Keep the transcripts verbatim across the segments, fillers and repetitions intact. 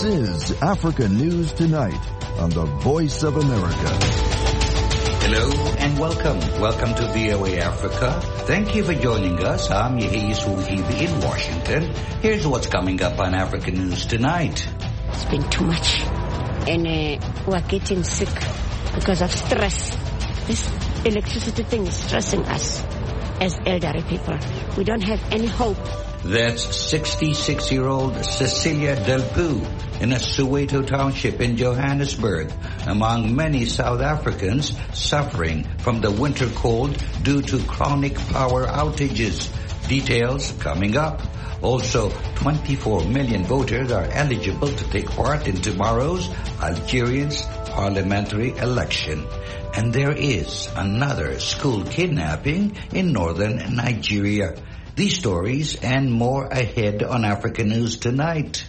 This is Africa News Tonight on the Voice of America. Hello and welcome. Welcome to V O A Africa. Thank you for joining us. I'm Yehia Suhibi in Washington. Here's what's coming up on Africa News Tonight. It's been too much. And uh, we're getting sick because of stress. This electricity thing is stressing us as elderly people. We don't have any hope. That's sixty-six-year-old Cecilia Delpu in a Soweto township in Johannesburg, among many South Africans suffering from the winter cold due to chronic power outages. Details coming up. Also, twenty-four million voters are eligible to take part in tomorrow's Algerian's parliamentary election. And there is another school kidnapping in northern Nigeria. These stories and more ahead on Africa News Tonight.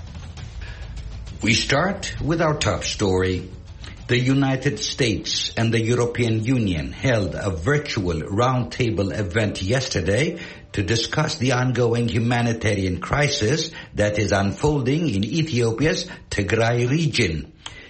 We start with our top story. The United States and the European Union held a virtual roundtable event yesterday to discuss the ongoing humanitarian crisis that is unfolding in Ethiopia's Tigray region.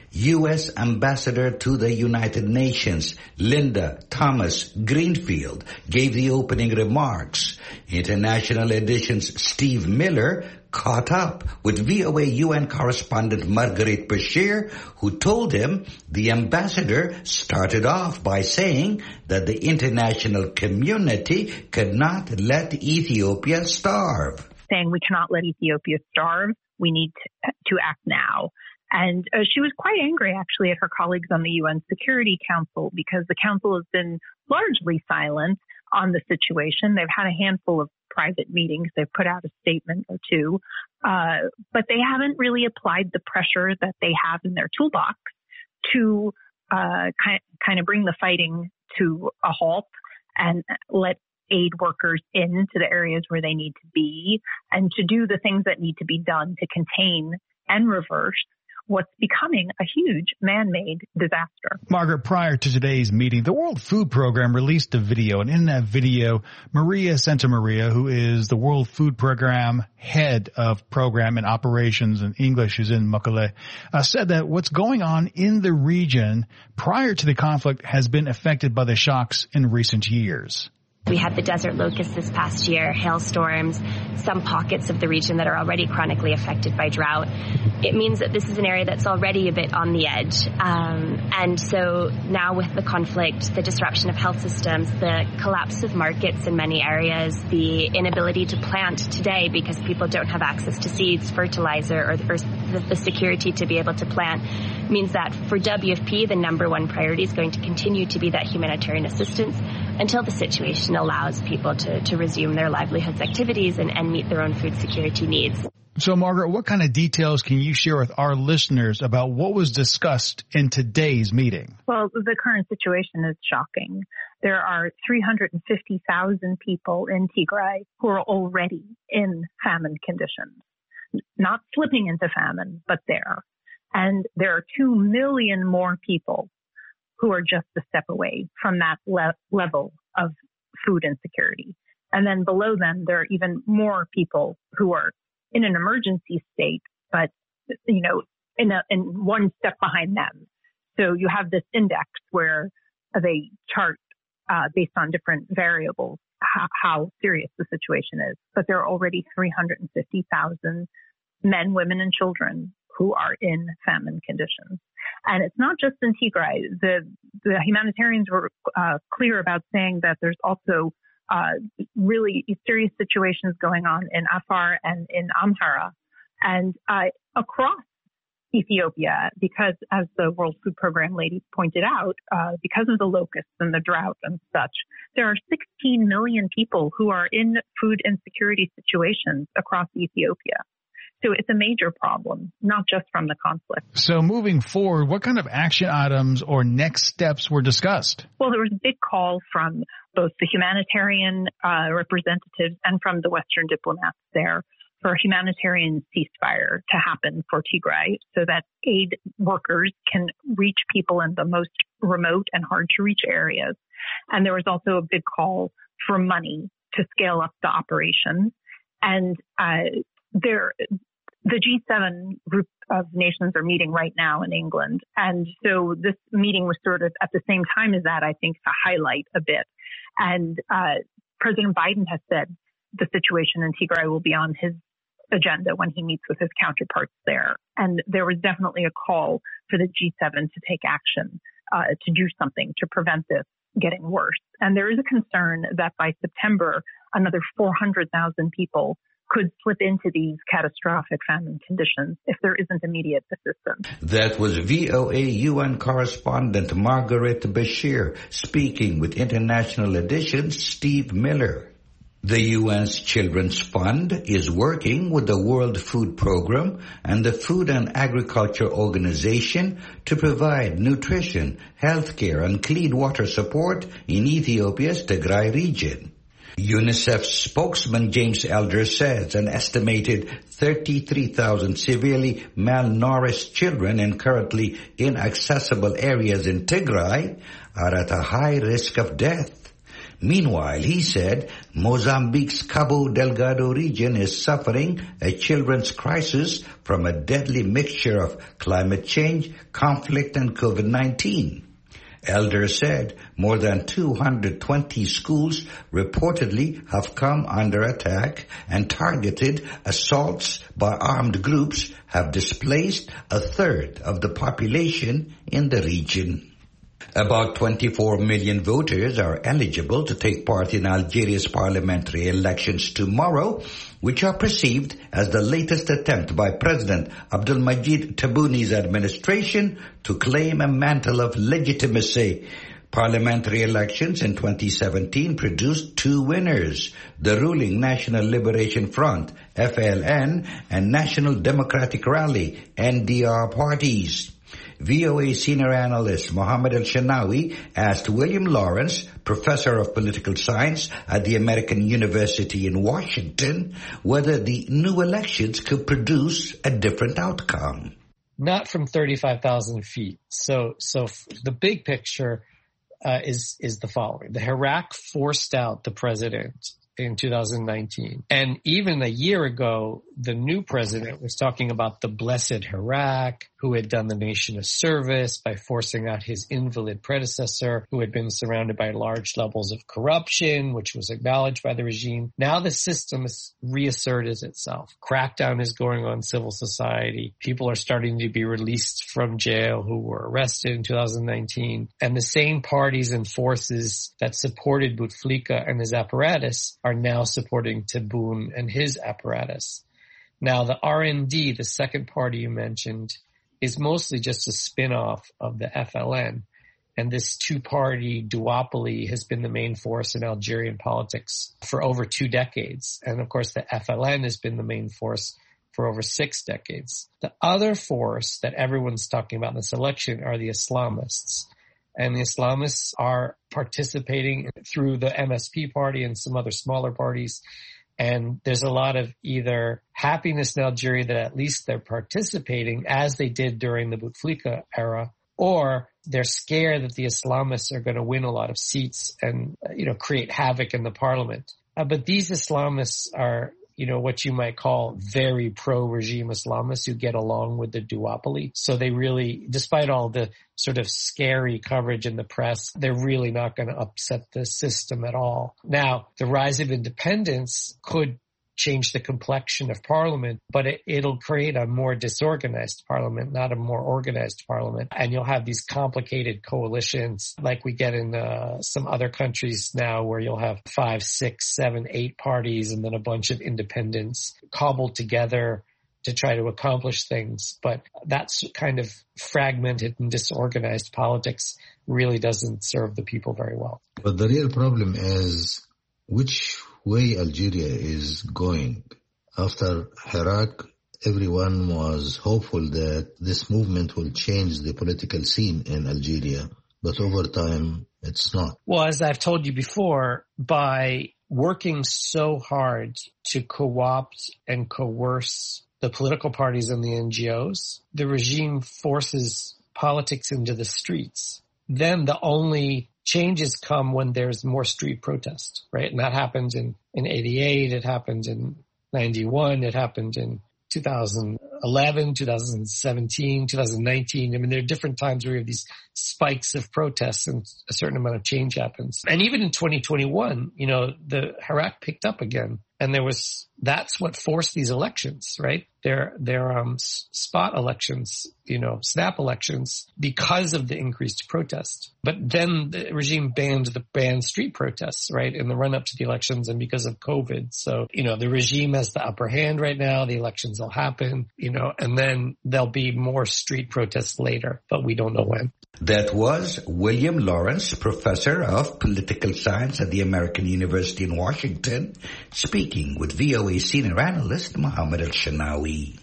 U S Ambassador to the United Nations, Linda Thomas-Greenfield, gave the opening remarks. International Edition's Steve Miller caught up with V O A U N correspondent Margaret Bashir, who told him the ambassador started off by saying that the international community could not let Ethiopia starve. Saying we cannot let Ethiopia starve. We need to, to act now. And uh, she was quite angry, actually, at her colleagues on the U N Security Council because the council has been largely silent on the situation. They've had a handful of private meetings. They've put out a statement or two, uh, but they haven't really applied the pressure that they have in their toolbox to uh, kind, kind of bring the fighting to a halt and let aid workers into the areas where they need to be and to do the things that need to be done to contain and reverse what's becoming a huge man-made disaster. Margaret, prior to today's meeting, the World Food Program released a video, and in that video, Maria Santamaria, who is the World Food Program head of program and operations in English, who's in Mokele, uh, said that what's going on in the region prior to the conflict has been affected by the shocks in recent years. We had the desert locust this past year, hailstorms, some pockets of the region that are already chronically affected by drought. It means that this is an area that's already a bit on the edge. Um, and so now with the conflict, the disruption of health systems, the collapse of markets in many areas, the inability to plant today because people don't have access to seeds, fertilizer, or, or the, the security to be able to plant, means that for W F P, the number one priority is going to continue to be that humanitarian assistance until the situation allows people to, to resume their livelihoods activities and, and meet their own food security needs. So, Margaret, what kind of details can you share with our listeners about what was discussed in today's meeting? Well, the current situation is shocking. There are three hundred fifty thousand people in Tigray who are already in famine conditions, not slipping into famine, but there. And there are two million more people who are just a step away from that le- level of food insecurity. And then below them, there are even more people who are in an emergency state, but, you know, in, a, in one step behind them. So you have this index where they chart uh, based on different variables how, how serious the situation is. But there are already three hundred fifty thousand men, women, and children who are in famine conditions. And it's not just in Tigray. The, the humanitarians were uh, clear about saying that there's also uh, really serious situations going on in Afar and in Amhara and uh, across Ethiopia, because as the World Food Program lady pointed out, uh, because of the locusts and the drought and such, there are sixteen million people who are in food insecurity situations across Ethiopia. So it's a major problem, not just from the conflict. So moving forward, what kind of action items or next steps were discussed? Well, there was a big call from both the humanitarian uh, representatives and from the Western diplomats there for a humanitarian ceasefire to happen for Tigray so that aid workers can reach people in the most remote and hard to reach areas. And there was also a big call for money to scale up the operation. And uh, there, The G seven group of nations are meeting right now in England. And so this meeting was sort of at the same time as that, I think, to highlight a bit. And uh, President Biden has said the situation in Tigray will be on his agenda when he meets with his counterparts there. And there was definitely a call for the G seven to take action, uh, to do something to prevent this getting worse. And there is a concern that by September, another four hundred thousand people could slip into these catastrophic famine conditions if there isn't immediate assistance. That was V O A U N correspondent Margaret Bashir speaking with International Edition's Steve Miller. The U N's Children's Fund is working with the World Food Program and the Food and Agriculture Organization to provide nutrition, healthcare, and clean water support in Ethiopia's Tigray region. UNICEF spokesman James Elder says an estimated thirty-three thousand severely malnourished children in currently inaccessible areas in Tigray are at a high risk of death. Meanwhile, he said, Mozambique's Cabo Delgado region is suffering a children's crisis from a deadly mixture of climate change, conflict, and COVID nineteen. Elder said more than two hundred twenty schools reportedly have come under attack, and targeted assaults by armed groups have displaced a third of the population in the region. About twenty-four million voters are eligible to take part in Algeria's parliamentary elections tomorrow, which are perceived as the latest attempt by President Abdelmadjid Tebbouni's administration to claim a mantle of legitimacy. Parliamentary elections in twenty seventeen produced two winners, the ruling National Liberation Front, F L N, and National Democratic Rally, N D R parties. V O A senior analyst Mohammed El-Shanawi asked William Lawrence, professor of political science at the American University in Washington, whether the new elections could produce a different outcome. Not from thirty-five thousand feet. So, so the big picture uh, is is the following: the Hirak forced out the president in two thousand nineteen. And even a year ago, the new president was talking about the blessed Hirak, who had done the nation a service by forcing out his invalid predecessor, who had been surrounded by large levels of corruption, which was acknowledged by the regime. Now the system has reasserted itself. Crackdown is going on civil society. People are starting to be released from jail who were arrested in two thousand nineteen. And the same parties and forces that supported Bouteflika and his apparatus are now supporting Tebboune and his apparatus. Now, the R N D, the second party you mentioned, is mostly just a spin-off of the F L N. And this two-party duopoly has been the main force in Algerian politics for over two decades. And, of course, the F L N has been the main force for over six decades. The other force that everyone's talking about in this election are the Islamists. And the Islamists are participating through the M S P party and some other smaller parties. And there's a lot of either happiness in Algeria that at least they're participating as they did during the Bouteflika era, or they're scared that the Islamists are going to win a lot of seats and, you know, create havoc in the parliament. Uh, but these Islamists are, you know, what you might call very pro-regime Islamists who get along with the duopoly. So they really, despite all the sort of scary coverage in the press, they're really not going to upset the system at all. Now, the rise of independence could change the complexion of parliament, but it, it'll create a more disorganized parliament, not a more organized parliament. And you'll have these complicated coalitions like we get in uh, some other countries now, where you'll have five, six, seven, eight parties and then a bunch of independents cobbled together to try to accomplish things. But that's kind of fragmented and disorganized politics really doesn't serve the people very well. But the real problem is which way Algeria is going. After Hirak, everyone was hopeful that this movement will change the political scene in Algeria, but over time, it's not. Well, as I've told you before, by working so hard to co-opt and coerce the political parties and the N G Os, the regime forces politics into the streets. Then the only changes come when there's more street protest, right? And that happened in, in eighty-eight, it happened in ninety-one, it happened in two thousand eleven, two thousand seventeen, two thousand nineteen. I mean, there are different times where you have these spikes of protests and a certain amount of change happens. And even in twenty twenty-one, you know, the Hirak picked up again. And there was, that's what forced these elections, right? They're, they're, um, spot elections, you know, snap elections because of the increased protest. But then the regime banned the banned street protests, right? In the run up to the elections and because of COVID. So, you know, the regime has the upper hand right now. The elections will happen, you know, and then there'll be more street protests later, but we don't know when. That was William Lawrence, professor of political science at the American University in Washington, speaking with V O A senior analyst Mohammed Al-Shanawi.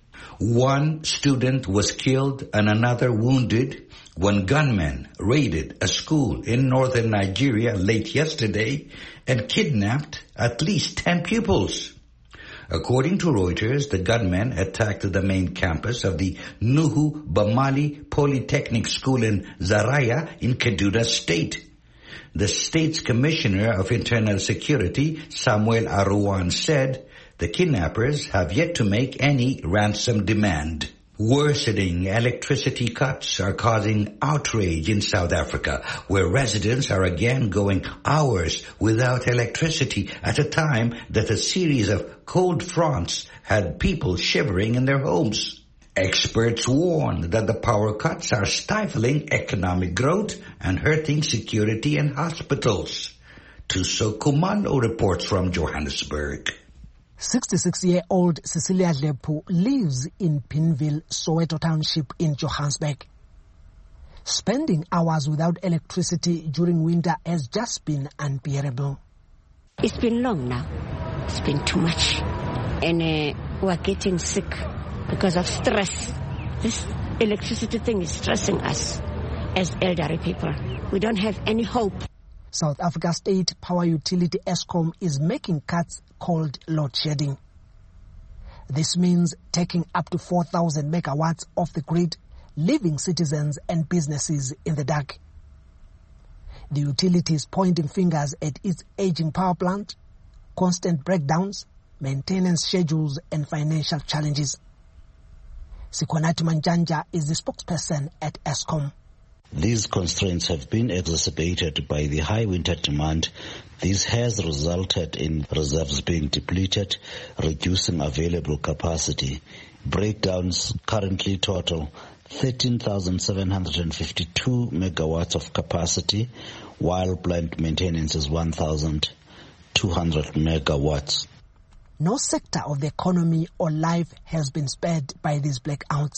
One student was killed and another wounded when gunmen raided a school in northern Nigeria late yesterday and kidnapped at least ten pupils. According to Reuters, the gunmen attacked the main campus of the Nuhu Bamali Polytechnic School in Zaria in Kaduna State. The state's Commissioner of Internal Security, Samuel Aruwan, said the kidnappers have yet to make any ransom demand. Worsening electricity cuts are causing outrage in South Africa, where residents are again going hours without electricity at a time that a series of cold fronts had people shivering in their homes. Experts warn that the power cuts are stifling economic growth and hurting security in hospitals. Tuso Kumano reports from Johannesburg. sixty-six-year-old Cecilia Dlepu lives in Pinville, Soweto Township in Johannesburg. Spending hours without electricity during winter has just been unbearable. It's been long now. It's been too much. And uh, we're getting sick because of stress. This electricity thing is stressing us as elderly people. We don't have any hope. South Africa State Power Utility Eskom is making cuts called load shedding. This means taking up to four thousand megawatts off the grid, leaving citizens and businesses in the dark. The utility is pointing fingers at its aging power plant, constant breakdowns, maintenance schedules and financial challenges. Sikonati Manjanja is the spokesperson at Eskom. These constraints have been exacerbated by the high winter demand. This has resulted in reserves being depleted, reducing available capacity. Breakdowns currently total thirteen thousand seven hundred fifty-two megawatts of capacity, while plant maintenance is one thousand two hundred megawatts. No sector of the economy or life has been spared by these blackouts.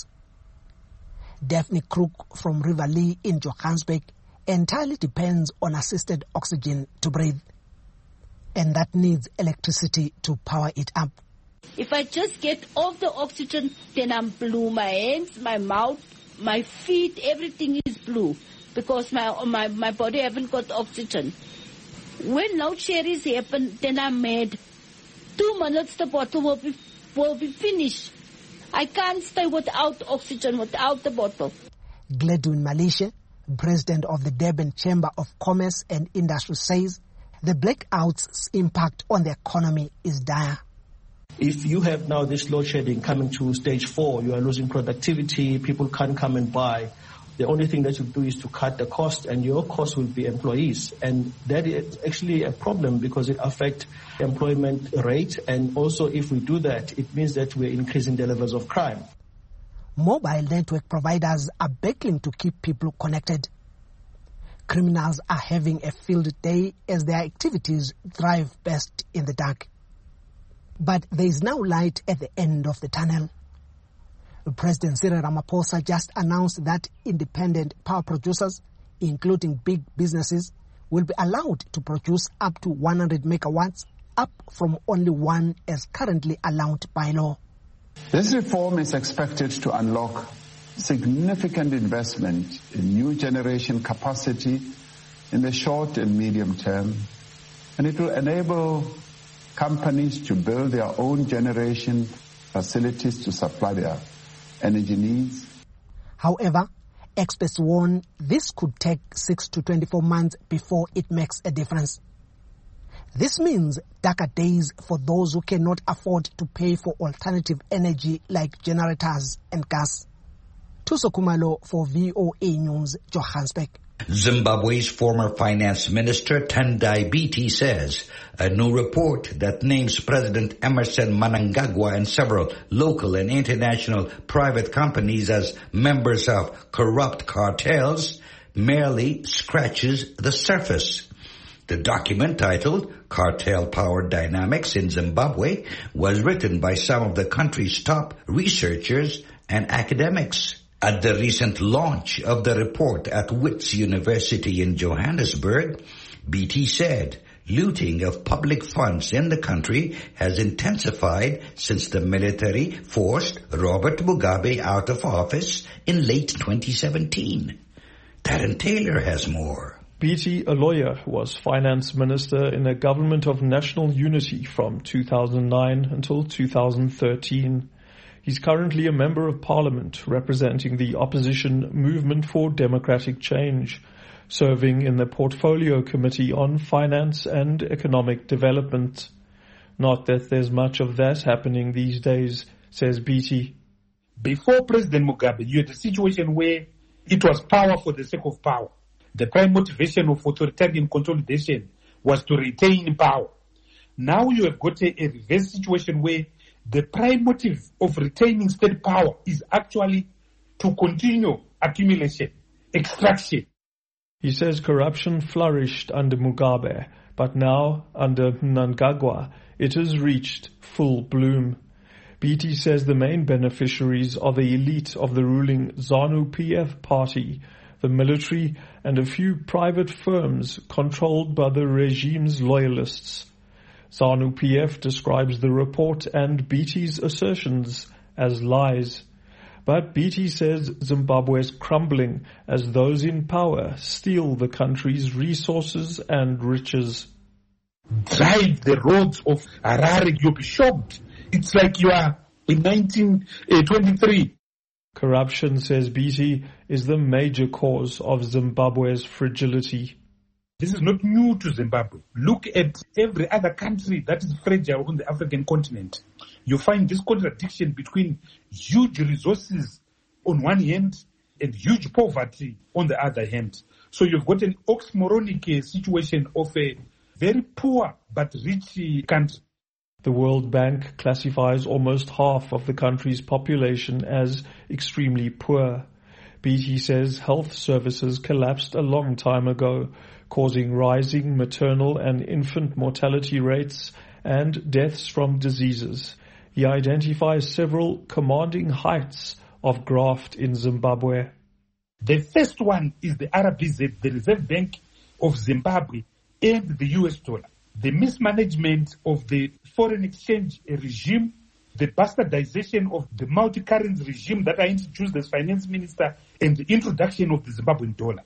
Daphne Crook from River Lee in Johannesburg entirely depends on assisted oxygen to breathe, and that needs electricity to power it up. If I just get off the oxygen, then I'm blue. My hands, my mouth, my feet, everything is blue because my my, my body haven't got oxygen. When load shedding happen, then I'm mad. Two minutes the bottle will be, will be finished. I can't stay without oxygen, without the bottle. Gladwin Malishe, president of the Durban Chamber of Commerce and Industry, says the blackouts' impact on the economy is dire. If you have now this load shedding coming to stage four, you are losing productivity, people can't come and buy. The only thing that you do is to cut the cost, and your cost will be employees. And that is actually a problem because it affects employment rate. And also if we do that, it means that we're increasing the levels of crime. Mobile network providers are begging to keep people connected. Criminals are having a field day as their activities thrive best in the dark. But there is now light at the end of the tunnel. President Cyril Ramaphosa just announced that independent power producers, including big businesses, will be allowed to produce up to one hundred megawatts, up from only one as currently allowed by law. This reform is expected to unlock significant investment in new generation capacity in the short and medium term, and it will enable companies to build their own generation facilities to supply their energy needs. However, experts warn this could take six to twenty-four months before it makes a difference. This means darker days for those who cannot afford to pay for alternative energy like generators and gas. Thuso Khumalo for V O A News, Johannesburg. Zimbabwe's former finance minister Tendai Biti says a new report that names President Emmerson Mnangagwa and several local and international private companies as members of corrupt cartels merely scratches the surface. The document, titled Cartel Power Dynamics in Zimbabwe, was written by some of the country's top researchers and academics. At the recent launch of the report at Wits University in Johannesburg, B T said looting of public funds in the country has intensified since the military forced Robert Mugabe out of office in late twenty seventeen. Darren Taylor has more. B T, a lawyer, was finance minister in a government of national unity from two thousand nine until two thousand thirteen. He's currently a member of parliament representing the opposition Movement for Democratic Change, serving in the Portfolio Committee on Finance and Economic Development. Not that there's much of that happening these days, says B T. Before President Mugabe, you had a situation where it was power for the sake of power. The prime motivation of authoritarian consolidation was to retain power. Now you have got a, a reverse situation where the prime motive of retaining state power is actually to continue accumulation, extraction. He says corruption flourished under Mugabe, but now, under Mnangagwa, it has reached full bloom. B T says the main beneficiaries are the elite of the ruling ZANU-P F party, the military, and a few private firms controlled by the regime's loyalists. ZANU-P F describes the report and B T's assertions as lies. But B T says Zimbabwe is crumbling as those in power steal the country's resources and riches. Drive the roads of Harare, you'll be shocked. It's like you are in nineteen twenty-three. Corruption, says B T, is the major cause of Zimbabwe's fragility. This is not new to Zimbabwe. Look at every other country that is fragile on the African continent. You find this contradiction between huge resources on one hand and huge poverty on the other hand. So you've got an oxymoronic situation of a very poor but rich country. The World Bank classifies almost half of the country's population as extremely poor. B T says health services collapsed a long time ago, causing rising maternal and infant mortality rates and deaths from diseases. He identifies several commanding heights of graft in Zimbabwe. The first one is the R B Z, the Reserve Bank of Zimbabwe, and the U S dollar. The mismanagement of the foreign exchange regime, the bastardization of the multi-currency regime that I introduced as finance minister, and the introduction of the Zimbabwean dollar.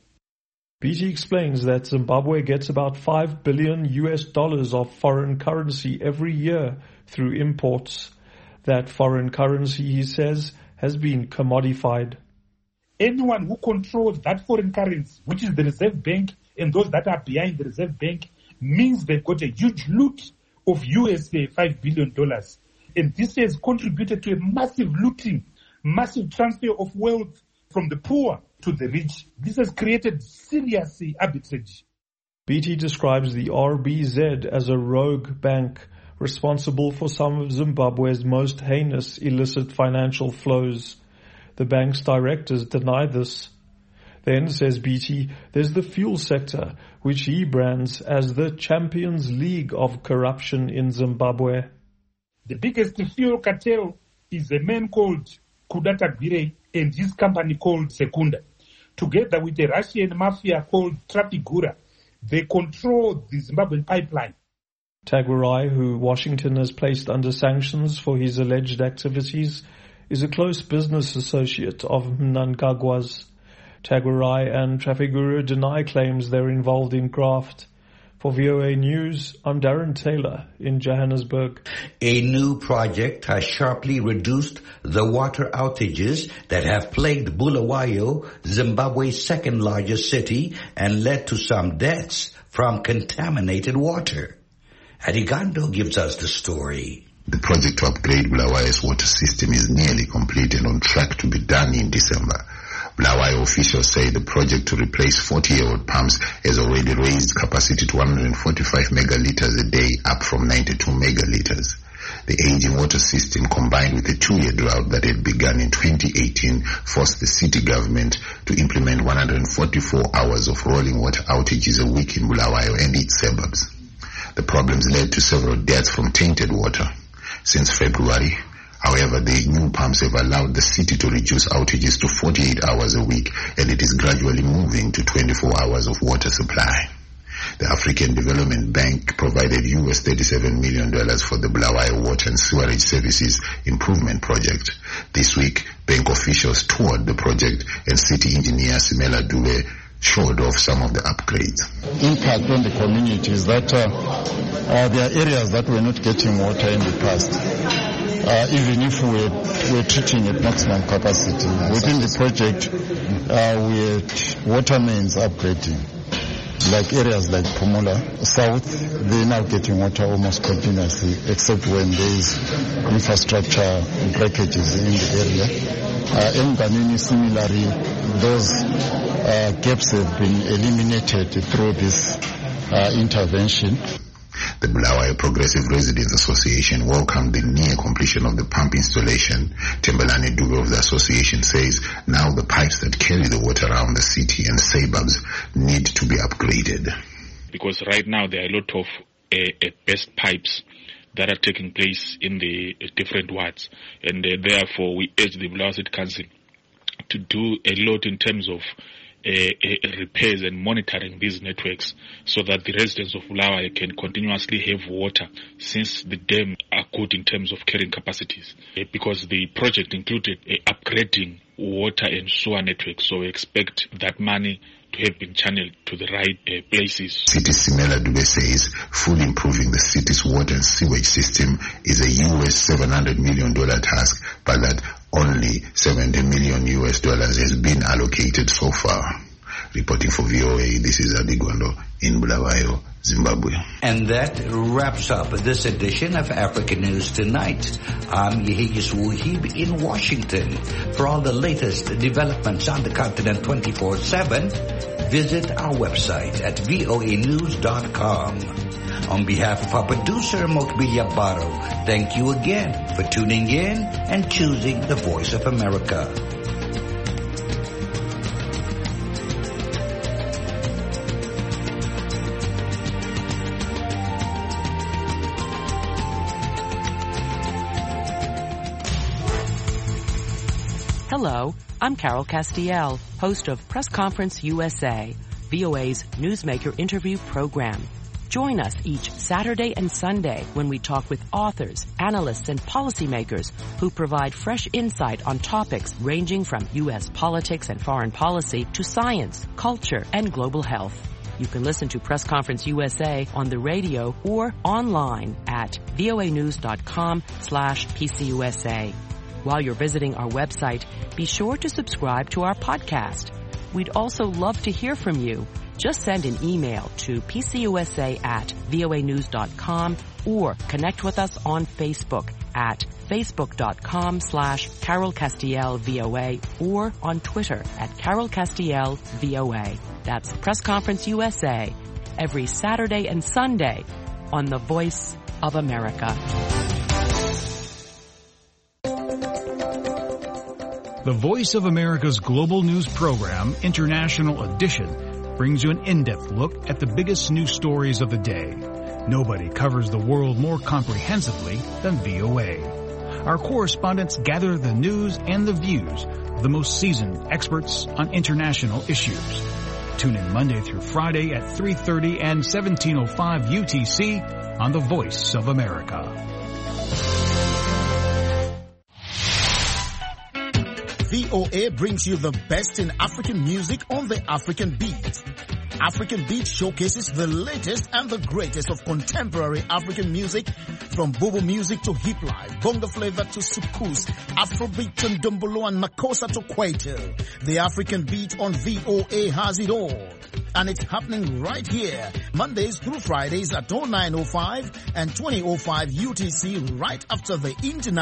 B T explains that Zimbabwe gets about five billion U S dollars of foreign currency every year through imports. That foreign currency, he says, has been commodified. Anyone who controls that foreign currency, which is the Reserve Bank and those that are behind the Reserve Bank, means they've got a huge loot of U S five billion dollars. And this has contributed to a massive looting, massive transfer of wealth from the poor to the rich. This has created serious arbitrage. B T describes the R B Z as a rogue bank responsible for some of Zimbabwe's most heinous illicit financial flows. The bank's directors deny this. Then, says B T, there's the fuel sector, which he brands as the Champions League of corruption in Zimbabwe. The biggest fuel cartel is a man called Kudata Gwire and his company called Secunda. Together with a Russian mafia called Trafigura, they control the Zimbabwean pipeline. Tagwarai, who Washington has placed under sanctions for his alleged activities, is a close business associate of Mnangagwa's. Tagwarai and Trafigura deny claims they're involved in graft. For V O A News, I'm Darren Taylor in Johannesburg. A new project has sharply reduced the water outages that have plagued Bulawayo, Zimbabwe's second largest city, and led to some deaths from contaminated water. Arigando gives us the story. The project to upgrade Bulawayo's water system is nearly complete and on track to be done in December. Bulawayo officials say the project to replace forty-year-old pumps has already raised capacity to one hundred forty-five megaliters a day, up from ninety-two megaliters. The aging water system, combined with a two-year drought that had begun in twenty eighteen, forced the city government to implement one hundred forty-four hours of rolling water outages a week in Bulawayo and its suburbs. The problems led to several deaths from tainted water. Since February, however, the new pumps have allowed the city to reduce outages to forty-eight hours a week, and it is gradually moving to twenty-four hours of water supply. The African Development Bank provided U S thirty-seven million dollars for the Bulawayo Water and Sewerage Services Improvement Project. This week, bank officials toured the project and city engineer Simela Dube showed off some of the upgrades. Impact on the community is that uh, uh, there are areas that were not getting water in the past. Uh, even if we were, we're treating at maximum capacity. Within the project, uh, we had water mains upgrading. Like areas like Pomola South, they're now getting water almost continuously, except when there is infrastructure breakages in the area. Uh, Mganini, similarly, those uh, gaps have been eliminated through this uh, intervention. The Bulawayo Progressive Residents Association welcomed the near completion of the pump installation. Tembelani Dube of the association says now the pipes that carry the water around the city and suburbs need to be upgraded. Because right now there are a lot of uh, uh, best pipes that are taking place in the uh, different wards, and uh, therefore we urge the Bulawayo City Council to do a lot in terms of Uh, uh, repairs and monitoring these networks so that the residents of Bulawayo can continuously have water, since the dam are good in terms of carrying capacities, uh, because the project included uh, upgrading water and sewer networks, so we expect that money to have been channeled to the right uh, places. City Simela Dube says fully improving the city's water and sewage system is a U S seven hundred million dollars task, but that only seventy million U S dollars has been allocated so far. Reporting for V O A, this is Adigwando in Bulawayo, Zimbabwe. And that wraps up this edition of African News Tonight. I'm Yehiyas Wuhib in Washington. For all the latest developments on the continent twenty-four seven, visit our website at V O A news dot com. On behalf of our producer, Mokbiya Baro, thank you again for tuning in and choosing the Voice of America. Hello, I'm Carol Castiel, host of Press Conference U S A, V O A's newsmaker interview program. Join us each Saturday and Sunday when we talk with authors, analysts, and policymakers who provide fresh insight on topics ranging from U S politics and foreign policy to science, culture, and global health. You can listen to Press Conference U S A on the radio or online at voanews.com slash PCUSA. While you're visiting our website, be sure to subscribe to our podcast. We'd also love to hear from you. Just send an email to pcusa at voanews.com or connect with us on Facebook at facebook.com slash Carol Castiel VOA or on Twitter at Carol Castiel VOA. That's Press Conference U S A every Saturday and Sunday on the Voice of America. The Voice of America's global news program, International Edition, brings you an in-depth look at the biggest news stories of the day. Nobody covers the world more comprehensively than V O A. Our correspondents gather the news and the views of the most seasoned experts on international issues. Tune in Monday through Friday at three thirty and seventeen oh five U T C on the Voice of America. V O A brings you the best in African music on the African beat. African Beat showcases the latest and the greatest of contemporary African music, from Bobo music to hip life, bongo flavor to soukous, Afrobeat to Ndombolo and Makossa to Kwaito. The African Beat on V O A has it all. And it's happening right here, Mondays through Fridays at oh nine oh five and twenty oh five U T C, right after the international